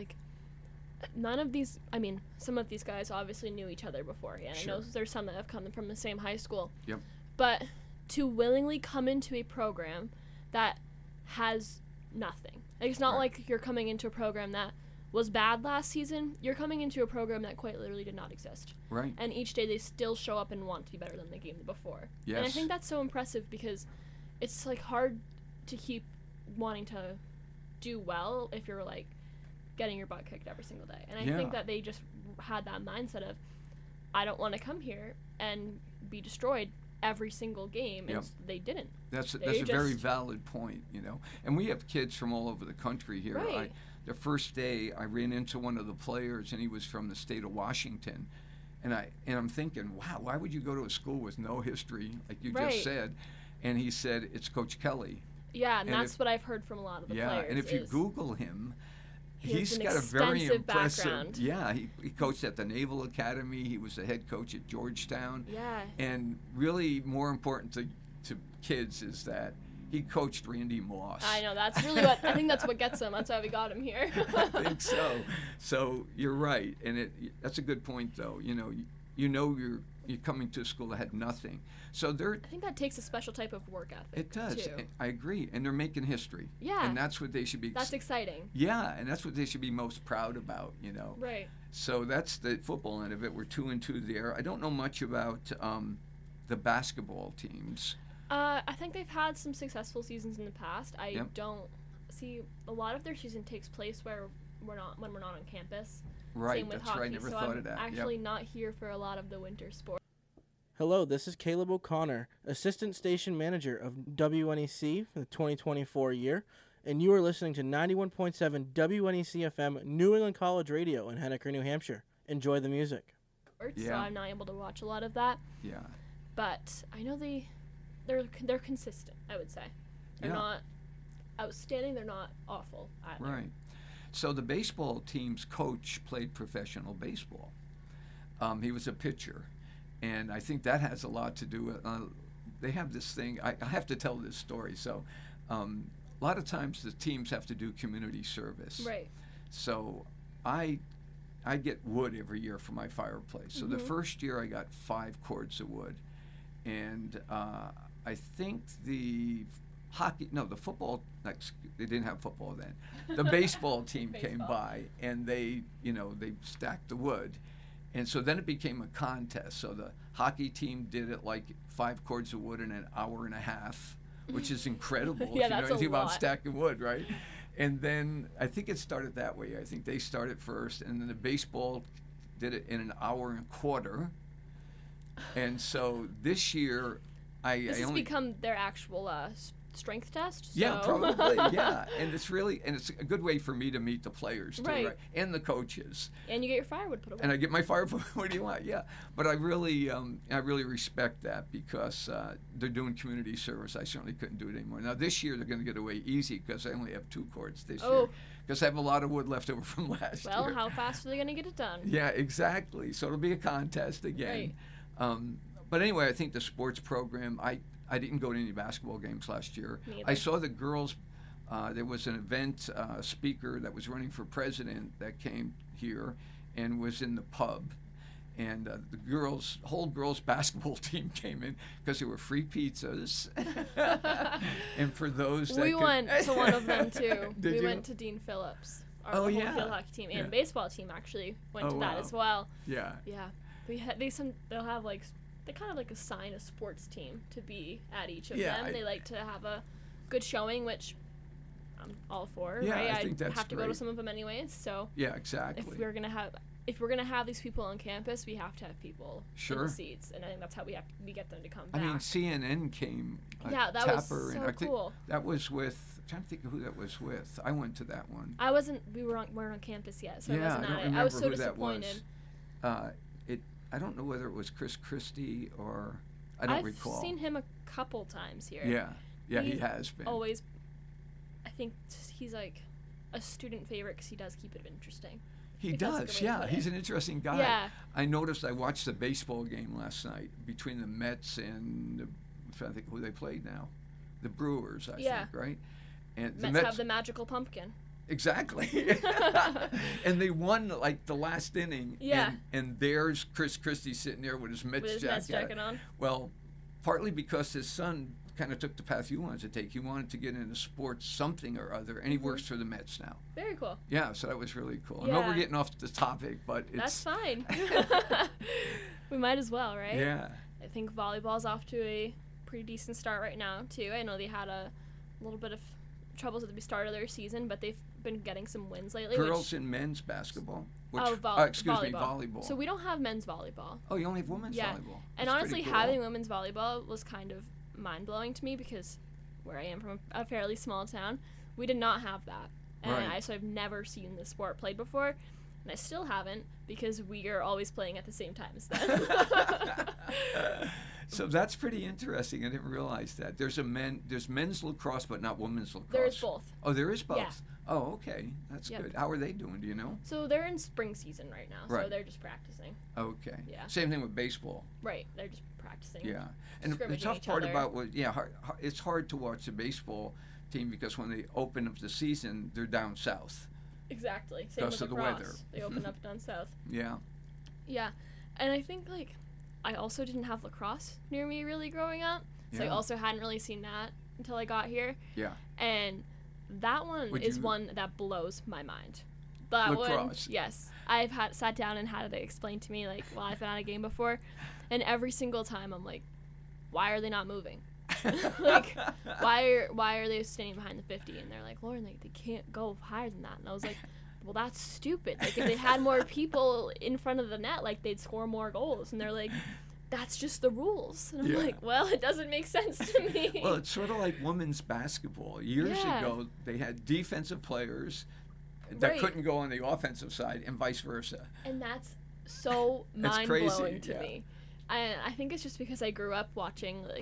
Speaker 1: some of these guys obviously knew each other beforehand.
Speaker 3: Sure.
Speaker 1: I know there's some that have come from the same high school.
Speaker 3: Yep.
Speaker 1: But to willingly come into a program that has nothing. Like, it's not
Speaker 3: Right.
Speaker 1: like you're coming into a program that was bad last season. You're coming into a program that quite literally did not exist.
Speaker 3: Right.
Speaker 1: And each day they still show up and want to be better than the game before. And I
Speaker 3: Yes.
Speaker 1: think that's so impressive because it's hard to keep wanting to do well if you're getting your butt kicked every single day. And I think
Speaker 3: Yeah.
Speaker 1: that they just had that mindset of, I don't want to come here and be destroyed every single game,
Speaker 3: Yep.
Speaker 1: and they didn't.
Speaker 3: That's a
Speaker 1: They
Speaker 3: very
Speaker 1: just-
Speaker 3: valid point, And we have kids from all over the country here.
Speaker 1: Right.
Speaker 3: The first day I ran into one of the players, and he was from the state of Washington, and I'm thinking, wow, why would you go to a school with no history, like you
Speaker 1: Right.
Speaker 3: just said? And he said it's Coach Kelly.
Speaker 1: Yeah, and
Speaker 3: And
Speaker 1: that's what I've heard from a lot of the
Speaker 3: Yeah,
Speaker 1: players.
Speaker 3: and if you
Speaker 1: is
Speaker 3: Google him,
Speaker 1: he has
Speaker 3: he's
Speaker 1: an
Speaker 3: got a very
Speaker 1: extensive
Speaker 3: impressive.
Speaker 1: background.
Speaker 3: Yeah, he coached at the Naval Academy. He was the head coach at Georgetown.
Speaker 1: Yeah.
Speaker 3: And really, more important to kids is that he coached Randy Moss.
Speaker 1: I know, that's really I think that's what gets him. That's why we got him here.
Speaker 3: I think so. So you're right, and that's a good point, though. You're coming to a school that had nothing. So
Speaker 1: I think that takes a special type of work ethic.
Speaker 3: it does.
Speaker 1: Too.
Speaker 3: I agree, and they're making history.
Speaker 1: Yeah.
Speaker 3: And that's what they should be.
Speaker 1: That's exciting.
Speaker 3: Yeah, and that's what they should be most proud about.
Speaker 1: Right.
Speaker 3: So that's the football end of it. We're 2-2 there. I don't know much about the basketball teams.
Speaker 1: I think they've had some successful seasons in the past. I
Speaker 3: Yep.
Speaker 1: don't see a lot of their season takes place when we're not on campus.
Speaker 3: Right,
Speaker 1: Same with
Speaker 3: that's
Speaker 1: hockey.
Speaker 3: right. Never
Speaker 1: so
Speaker 3: thought
Speaker 1: I'm
Speaker 3: of that.
Speaker 1: actually
Speaker 3: Yep.
Speaker 1: not here for a lot of the winter sports.
Speaker 8: Hello, this is Caleb O'Connor, Assistant Station Manager of WNEC for the 2024 year, and you are listening to 91.7 WNEC FM New England College Radio in Henniker, New Hampshire. Enjoy the music.
Speaker 1: So
Speaker 3: Yeah.
Speaker 1: I'm not able to watch a lot of that.
Speaker 3: Yeah.
Speaker 1: But I know they're consistent, I would say. They're
Speaker 3: Yeah.
Speaker 1: not outstanding. They're not awful either.
Speaker 3: Right. So the baseball team's coach played professional baseball. He was a pitcher, and I think that has a lot to do with. They have this thing. I have to tell this story. So, a lot of times the teams have to do community service.
Speaker 1: Right.
Speaker 3: So, I get wood every year for my fireplace. So the first year I got 5 cords of wood, and I think the football. They didn't have football then. The baseball team came by, and they stacked the wood, and so then it became a contest. So the hockey team did it like 5 cords of wood in an hour and a half, which is incredible.
Speaker 1: Yeah,
Speaker 3: if you know
Speaker 1: that's
Speaker 3: anything
Speaker 1: a
Speaker 3: about
Speaker 1: lot.
Speaker 3: stacking wood, right? And then I think it started that way. I think they started first, and then the baseball did it in an hour and a quarter. And so this year,
Speaker 1: This has become their actual strength test.
Speaker 3: Yeah,
Speaker 1: so.
Speaker 3: probably. Yeah, and it's a good way for me to meet the players too,
Speaker 1: Right.
Speaker 3: and the coaches.
Speaker 1: And you get your firewood put away.
Speaker 3: And I get my firewood. What do you want? Yeah, but I really respect that because they're doing community service. I certainly couldn't do it anymore. Now this year they're going to get away easy because I only have 2 cords this year because I have a lot of wood left over from last year.
Speaker 1: Well, how fast are they going to get it done?
Speaker 3: Yeah, exactly. So it'll be a contest again.
Speaker 1: Right.
Speaker 3: But anyway, I think the sports program, I didn't go to any basketball games last year.
Speaker 1: Me
Speaker 3: I
Speaker 1: either.
Speaker 3: saw the girls. There was an event speaker that was running for president that came here and was in the pub. And the whole girls basketball team came in because there were free pizzas. And for those that
Speaker 1: We went to one of them too.
Speaker 3: Did
Speaker 1: we
Speaker 3: you?
Speaker 1: went to Dean Phillips. Our
Speaker 3: Oh,
Speaker 1: whole
Speaker 3: yeah.
Speaker 1: field hockey team and
Speaker 3: Yeah.
Speaker 1: baseball team actually went
Speaker 3: Oh,
Speaker 1: to that
Speaker 3: wow.
Speaker 1: as well.
Speaker 3: Yeah.
Speaker 1: Yeah, they'll have they kind of like assign a sports team to be at each of
Speaker 3: Yeah,
Speaker 1: them. They like to have a good showing, which I'm all for.
Speaker 3: Yeah,
Speaker 1: right?
Speaker 3: I think that's
Speaker 1: have to go to
Speaker 3: great.
Speaker 1: some of them anyways. So
Speaker 3: Yeah, exactly.
Speaker 1: if we're gonna have these people on campus, we have to have people in
Speaker 3: Sure.
Speaker 1: the seats, and I think that's how we get them to come
Speaker 3: I
Speaker 1: back.
Speaker 3: mean, CNN came.
Speaker 1: Yeah, that was
Speaker 3: Tapper, and
Speaker 1: so
Speaker 3: I think
Speaker 1: cool.
Speaker 3: that was with. I'm trying to think of who that was with. I went to that one.
Speaker 1: I wasn't. We weren't on campus yet, so I
Speaker 3: Yeah,
Speaker 1: wasn't
Speaker 3: I don't
Speaker 1: at it.
Speaker 3: remember
Speaker 1: I was so
Speaker 3: who that was.
Speaker 1: disappointed.
Speaker 3: I don't know whether it was Chris Christie or I don't recall.
Speaker 1: I've seen him a couple times here.
Speaker 3: Yeah, he
Speaker 1: He's
Speaker 3: has been.
Speaker 1: Always, I think he's like a student favorite because he does keep it interesting.
Speaker 3: He
Speaker 1: If that's a good
Speaker 3: does,
Speaker 1: way to
Speaker 3: yeah.
Speaker 1: put
Speaker 3: He's
Speaker 1: it.
Speaker 3: an interesting guy.
Speaker 1: Yeah.
Speaker 3: I noticed. I watched the baseball game last night between the Mets and I'm trying to think who they played now, the Brewers, I
Speaker 1: Yeah.
Speaker 3: think, right? And
Speaker 1: Mets have the magical pumpkin.
Speaker 3: Exactly. And they won like the last inning.
Speaker 1: Yeah.
Speaker 3: And there's Chris Christie sitting there with his Mets
Speaker 1: With his
Speaker 3: jacket.
Speaker 1: Mets jacket on.
Speaker 3: Well, partly because his son kind of took the path you wanted to take. He wanted to get into sports something or other, and he works for the Mets now.
Speaker 1: Very cool.
Speaker 3: Yeah, so that was really cool. I know we're
Speaker 1: Yeah.
Speaker 3: getting off the topic, but it's...
Speaker 1: That's fine. We might as well, right?
Speaker 3: Yeah.
Speaker 1: I think volleyball's off to a pretty decent start right now too. I know they had a little bit of troubles at the start of their season, but they've been getting some wins lately.
Speaker 3: Girls and men's basketball.
Speaker 1: Volleyball.
Speaker 3: Me, volleyball.
Speaker 1: So we don't have men's volleyball.
Speaker 3: Oh, you only have women's
Speaker 1: Yeah.
Speaker 3: volleyball.
Speaker 1: And
Speaker 3: That's
Speaker 1: honestly,
Speaker 3: pretty cool.
Speaker 1: having women's volleyball was kind of mind-blowing to me because where I am from a fairly small town, we did not have that. And
Speaker 3: Right.
Speaker 1: so I've never seen the sport played before, and I still haven't because we are always playing at the same time as them.
Speaker 3: So that's pretty interesting. I didn't realize that. There's men's lacrosse, but not women's lacrosse.
Speaker 1: There is both.
Speaker 3: Oh, there is both.
Speaker 1: Yeah.
Speaker 3: Oh, okay. That's
Speaker 1: Yep.
Speaker 3: good. How are they doing? Do you know?
Speaker 1: So they're in spring season right now, so
Speaker 3: Right.
Speaker 1: they're just practicing.
Speaker 3: Okay.
Speaker 1: Yeah.
Speaker 3: Same thing with baseball.
Speaker 1: Right, they're just practicing.
Speaker 3: Yeah. And the
Speaker 1: Scrimmaging
Speaker 3: tough
Speaker 1: each
Speaker 3: part
Speaker 1: other.
Speaker 3: about it's hard to watch the baseball team because when they open up the season, they're down south.
Speaker 1: Exactly. Same
Speaker 3: Because
Speaker 1: with
Speaker 3: of the
Speaker 1: lacrosse.
Speaker 3: weather.
Speaker 1: They open up down south.
Speaker 3: Yeah.
Speaker 1: Yeah, and I think like I also didn't have lacrosse near me really growing up, so I
Speaker 3: Yeah.
Speaker 1: also hadn't really seen that until I got here.
Speaker 3: Yeah.
Speaker 1: And that one
Speaker 3: Would
Speaker 1: is
Speaker 3: you-
Speaker 1: one that blows my mind. That one,
Speaker 3: Lacrosse.
Speaker 1: yes, I've sat down and had it explained to me like while I've been at a game before, and every single time I'm like, why are they not moving? Like, why are they standing behind the 50? And they're like, Lauren, they can't go higher than that. And I was like, well, that's stupid. Like, if they had more people in front of the net, like, they'd score more goals. And they're like, that's just the rules. And I'm
Speaker 3: Yeah.
Speaker 1: like, well, it doesn't make sense to me.
Speaker 3: Well, it's sort of like women's basketball. Years
Speaker 1: Yeah.
Speaker 3: ago, they had defensive players that
Speaker 1: Right.
Speaker 3: couldn't go on the offensive side, and vice versa.
Speaker 1: And that's so
Speaker 3: That's
Speaker 1: mind-blowing
Speaker 3: crazy,
Speaker 1: to
Speaker 3: yeah.
Speaker 1: me. I think it's just because I grew up watching, like,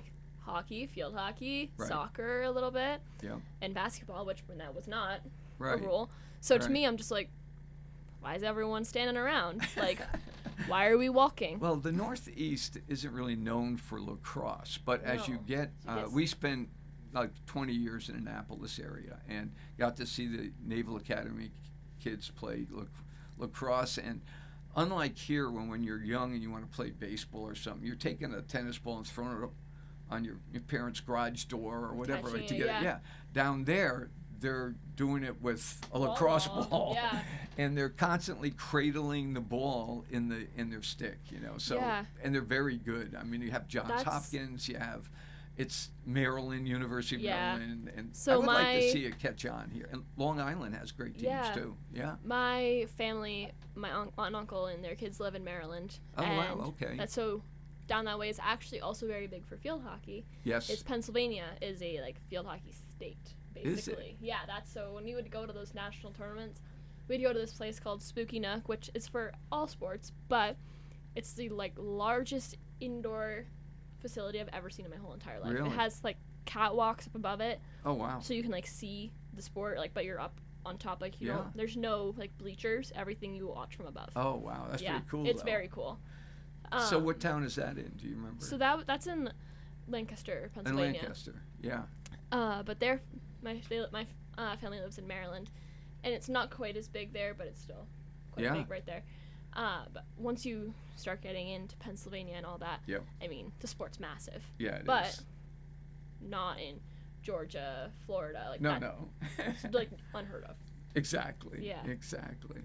Speaker 1: hockey, field hockey,
Speaker 3: Right.
Speaker 1: soccer a little bit,
Speaker 3: Yeah.
Speaker 1: and basketball, which when that was not
Speaker 3: Right.
Speaker 1: a rule. So to
Speaker 3: Right.
Speaker 1: me, I'm just like, why is everyone standing around? Like, why are we walking?
Speaker 3: Well, the Northeast isn't really known for lacrosse, but as you
Speaker 1: No.
Speaker 3: get,
Speaker 1: Yes.
Speaker 3: we spent like 20 years in Annapolis area and got to see the Naval Academy kids play lacrosse. And unlike here, when you're young and you want to play baseball or something, you're taking a tennis ball and throwing it up on your parents' garage door or whatever
Speaker 1: Catching
Speaker 3: to
Speaker 1: it,
Speaker 3: get
Speaker 1: yeah.
Speaker 3: it. Yeah. Down there, they're doing it with a lacrosse ball,
Speaker 1: Yeah.
Speaker 3: and they're constantly cradling the ball in their stick, So
Speaker 1: Yeah.
Speaker 3: and they're very good. I mean, you have Johns
Speaker 1: That's-
Speaker 3: Hopkins, you have it's Maryland, University of
Speaker 1: Yeah.
Speaker 3: Maryland, and
Speaker 1: So
Speaker 3: I would like to
Speaker 1: my-
Speaker 3: see it catch on here. And Long Island has great teams
Speaker 1: Yeah.
Speaker 3: too. Yeah.
Speaker 1: My family, my aunt and uncle and their kids live in Maryland.
Speaker 3: Oh, wow,
Speaker 1: and
Speaker 3: okay.
Speaker 1: That's so down that way is actually also very big for field hockey.
Speaker 3: Yes.
Speaker 1: It's Pennsylvania is a field hockey state,
Speaker 3: Is it?
Speaker 1: basically. Yeah, that's so when we would go to those national tournaments, we'd go to this place called Spooky Nook, which is for all sports, but it's the largest indoor facility I've ever seen in my whole entire life.
Speaker 3: Really?
Speaker 1: It has catwalks up above it,
Speaker 3: Oh wow.
Speaker 1: so you can see the sport, but you're up on top, you
Speaker 3: Yeah.
Speaker 1: don't. There's no bleachers. Everything you watch from above.
Speaker 3: Oh wow, that's
Speaker 1: yeah,
Speaker 3: pretty cool.
Speaker 1: it's
Speaker 3: though.
Speaker 1: very cool.
Speaker 3: So what town is that in? Do you remember?
Speaker 1: So that's in Lancaster,
Speaker 3: in
Speaker 1: Pennsylvania.
Speaker 3: Lancaster. Yeah.
Speaker 1: But my family lives in Maryland, and it's not quite as big there, but it's still quite
Speaker 3: Yeah.
Speaker 1: big right there. But once you start getting into Pennsylvania and all that,
Speaker 3: Yep.
Speaker 1: I mean, the sport's massive.
Speaker 3: Yeah, it
Speaker 1: but
Speaker 3: is.
Speaker 1: not in Georgia, Florida,
Speaker 3: No,
Speaker 1: that,
Speaker 3: no.
Speaker 1: it's, unheard of.
Speaker 3: Exactly.
Speaker 1: Yeah.
Speaker 3: Exactly.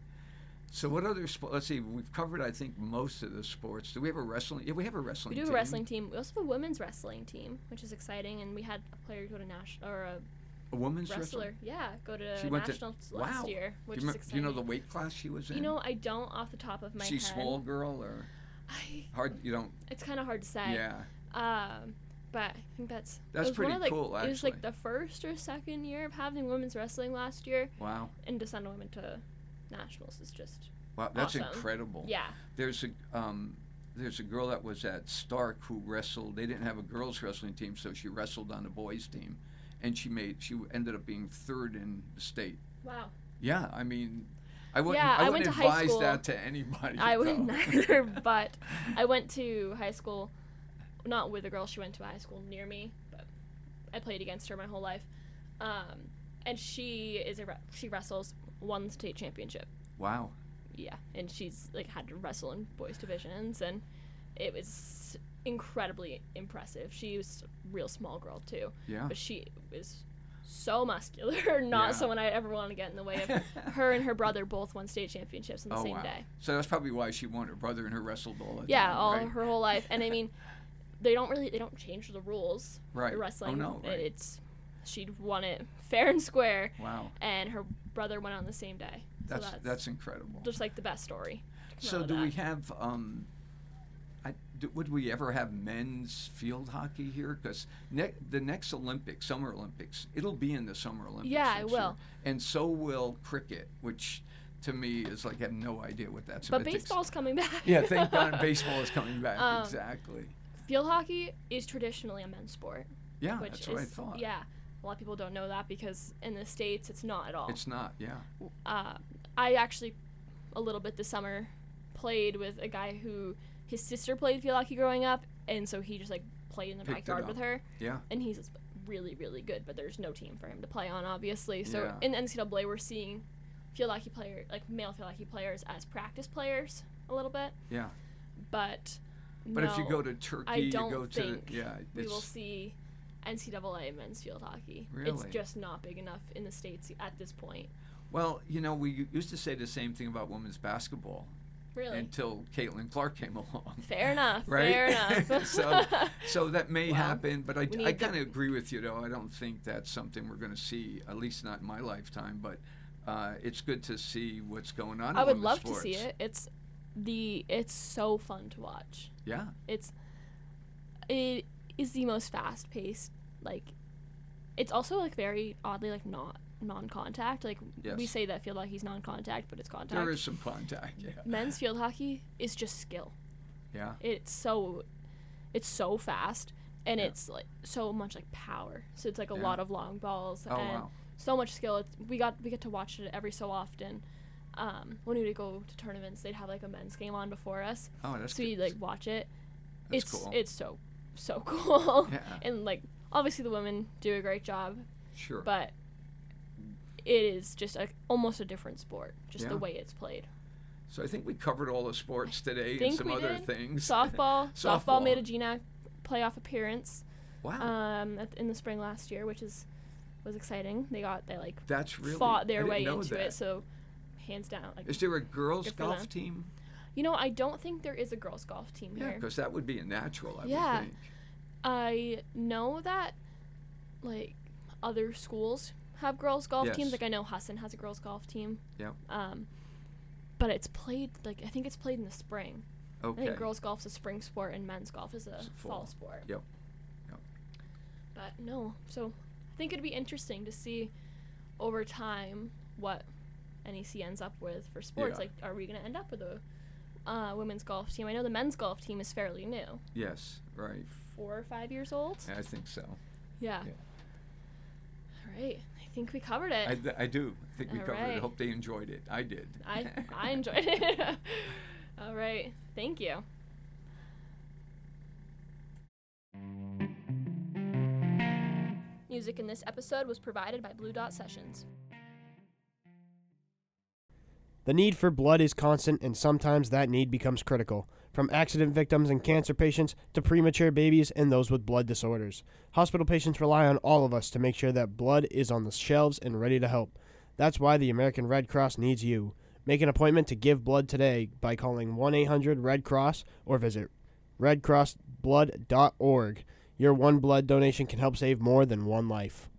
Speaker 3: So what other sports? Let's see. We've covered, I think, most of the sports. Do we have a wrestling? Yeah, we have a wrestling.
Speaker 1: We do have
Speaker 3: team.
Speaker 1: a wrestling team. We also have a women's wrestling team, which is exciting, and we had a player go to
Speaker 3: A women's
Speaker 1: wrestler. Yeah, go to
Speaker 3: She went to-
Speaker 1: nationals
Speaker 3: Wow.
Speaker 1: last year, which
Speaker 3: Do
Speaker 1: is
Speaker 3: you
Speaker 1: exciting.
Speaker 3: know the weight class she was in?
Speaker 1: I don't off the top of my
Speaker 3: Is she
Speaker 1: head.
Speaker 3: small girl or hard? You don't.
Speaker 1: It's kind of hard to say.
Speaker 3: Yeah.
Speaker 1: But I think that's
Speaker 3: That's
Speaker 1: it was
Speaker 3: pretty
Speaker 1: one of,
Speaker 3: cool,
Speaker 1: It was
Speaker 3: actually.
Speaker 1: the first or second year of having women's wrestling last year,
Speaker 3: Wow.
Speaker 1: and to send a woman to nationals is just
Speaker 3: Wow, that's
Speaker 1: awesome.
Speaker 3: incredible.
Speaker 1: Yeah.
Speaker 3: There's a girl that was at Stark who wrestled. They didn't have a girls wrestling team, so she wrestled on the boys team, and she ended up being third in the state.
Speaker 1: Wow.
Speaker 3: Yeah, I mean, I wouldn't,
Speaker 1: Yeah, I
Speaker 3: I
Speaker 1: went
Speaker 3: wouldn't
Speaker 1: to high
Speaker 3: advise
Speaker 1: school.
Speaker 3: that to anybody.
Speaker 1: I wouldn't
Speaker 3: though.
Speaker 1: either, but I went to high school, not with a girl. She went to a high school near me, but I played against her my whole life. And she wrestles, won the state championship.
Speaker 3: Wow.
Speaker 1: Yeah, and she's had to wrestle in boys divisions, and it was incredibly impressive. She was a real small girl too.
Speaker 3: Yeah.
Speaker 1: But she was so muscular, not
Speaker 3: Yeah.
Speaker 1: someone I ever want to get in the way of. Her and her brother both won state championships on the
Speaker 3: Oh
Speaker 1: same
Speaker 3: wow.
Speaker 1: day.
Speaker 3: So that's probably why she won. Her brother and her wrestled all the
Speaker 1: Yeah,
Speaker 3: time.
Speaker 1: all
Speaker 3: right?
Speaker 1: her whole life. And I mean, they don't change the rules
Speaker 3: Right.
Speaker 1: for
Speaker 3: Oh,
Speaker 1: wrestling.
Speaker 3: no, right.
Speaker 1: She won it fair and square.
Speaker 3: Wow.
Speaker 1: And her brother went on the same day. So
Speaker 3: That's incredible.
Speaker 1: just the best story. to come
Speaker 3: So
Speaker 1: out of
Speaker 3: do
Speaker 1: that.
Speaker 3: we have? Would we ever have men's field hockey here? Because the next Olympics, Summer Olympics, it'll be in the Summer Olympics.
Speaker 1: Yeah, it
Speaker 3: next
Speaker 1: will.
Speaker 3: year. And so will cricket, which to me is I have no idea what that's
Speaker 1: But
Speaker 3: about.
Speaker 1: baseball's coming back.
Speaker 3: Yeah, thank God baseball is coming back.
Speaker 1: Um,
Speaker 3: Exactly.
Speaker 1: Field hockey is traditionally a men's sport.
Speaker 3: Yeah,
Speaker 1: which
Speaker 3: that's
Speaker 1: is,
Speaker 3: what I thought.
Speaker 1: Yeah, a lot of people don't know that because in the States it's not at all.
Speaker 3: It's not. Yeah.
Speaker 1: I actually, a little bit this summer, played with a guy who his sister played field hockey growing up, and so he just played in the
Speaker 3: Picked it
Speaker 1: backyard with
Speaker 3: up.
Speaker 1: her.
Speaker 3: Yeah.
Speaker 1: And he's really, really good, but there's no team for him to play on, obviously. So
Speaker 3: Yeah.
Speaker 1: in NCAA, we're seeing field hockey male field hockey players as practice players a little bit,
Speaker 3: Yeah.
Speaker 1: but.
Speaker 3: But if you
Speaker 1: no,
Speaker 3: go to Turkey,
Speaker 1: I
Speaker 3: you
Speaker 1: don't
Speaker 3: go to
Speaker 1: think we will
Speaker 3: it's-
Speaker 1: see NCAA men's field hockey. It's
Speaker 3: Really?
Speaker 1: just not big enough in the States at this point.
Speaker 3: Well, we used to say the same thing about women's basketball
Speaker 1: Really?
Speaker 3: until Caitlin Clark came along.
Speaker 1: Fair enough.
Speaker 3: Right?
Speaker 1: Fair enough.
Speaker 3: so that may
Speaker 1: Well,
Speaker 3: happen, but I
Speaker 1: we need
Speaker 3: kind
Speaker 1: to-
Speaker 3: of agree with you, though. I don't think that's something we're going to see, at least not in my lifetime. But it's good to see what's going on.
Speaker 1: I
Speaker 3: in
Speaker 1: would
Speaker 3: women's
Speaker 1: love
Speaker 3: sports.
Speaker 1: to see it. It's so fun to watch.
Speaker 3: Yeah.
Speaker 1: It is the most fast paced. It's also very oddly not non-contact. We
Speaker 3: Yes.
Speaker 1: say that field hockey's non-contact, but it's contact.
Speaker 3: There is some contact. Yeah.
Speaker 1: Men's field hockey is just skill.
Speaker 3: Yeah.
Speaker 1: It's so fast, and it's like so much like power. So it's like a
Speaker 3: Yeah.
Speaker 1: lot of long balls
Speaker 3: Oh,
Speaker 1: and
Speaker 3: wow.
Speaker 1: so much skill. We get to watch it every so often. When we would go to tournaments, they'd have like a men's game on before us.
Speaker 3: Oh, that's
Speaker 1: so we
Speaker 3: good.
Speaker 1: like watch it.
Speaker 3: That's cool.
Speaker 1: It's so cool.
Speaker 3: Yeah.
Speaker 1: And like obviously the women do a great job,
Speaker 3: Sure.
Speaker 1: but it is just almost a different sport, just the
Speaker 3: Yeah.
Speaker 1: way it's played.
Speaker 3: So I think we covered all the sports today and
Speaker 1: Think
Speaker 3: some
Speaker 1: we
Speaker 3: other
Speaker 1: did.
Speaker 3: things.
Speaker 1: Softball
Speaker 3: Softball.
Speaker 1: made a GNAC playoff appearance.
Speaker 3: Wow.
Speaker 1: In the spring last year, which was exciting. They like
Speaker 3: That's really
Speaker 1: fought
Speaker 3: I
Speaker 1: their
Speaker 3: didn't
Speaker 1: way
Speaker 3: know
Speaker 1: into
Speaker 3: that.
Speaker 1: it. So hands down, like
Speaker 3: Is there a girls
Speaker 1: good for
Speaker 3: golf
Speaker 1: them.
Speaker 3: team?
Speaker 1: You know, I don't think there is a girls golf team
Speaker 3: Yeah,
Speaker 1: here.
Speaker 3: because that would be a natural, I
Speaker 1: Yeah.
Speaker 3: would think.
Speaker 1: I know that like other schools have girls golf
Speaker 3: Yes.
Speaker 1: teams. Like I know Hassan has a girls golf team.
Speaker 3: Yeah.
Speaker 1: But it's played I think it's played in the spring.
Speaker 3: Okay.
Speaker 1: I think girls golf's a spring sport and men's golf is a
Speaker 3: It's
Speaker 1: fall sport.
Speaker 3: Yep. Yep.
Speaker 1: But no, so I think it'd be interesting to see over time what NEC ends up with for sports.
Speaker 3: Yeah.
Speaker 1: Like, are we going to end up with a women's golf team? I know the men's golf team is fairly new,
Speaker 3: Yes, right.
Speaker 1: 4 or 5 years old.
Speaker 3: I think so.
Speaker 1: Yeah.
Speaker 3: Yeah.
Speaker 1: All right, I think we covered it.
Speaker 3: I do. I think we
Speaker 1: All
Speaker 3: covered it. I
Speaker 1: right.
Speaker 3: hope they enjoyed it. I did.
Speaker 1: I enjoyed it. All right, thank you. Music in this episode was provided by Blue Dot Sessions.
Speaker 9: The need for blood is constant, and sometimes that need becomes critical. From accident victims and cancer patients to premature babies and those with blood disorders. Hospital patients rely on all of us to make sure that blood is on the shelves and ready to help. That's why the American Red Cross needs you. Make an appointment to give blood today by calling 1-800-RED-CROSS or visit redcrossblood.org. Your one blood donation can help save more than one life.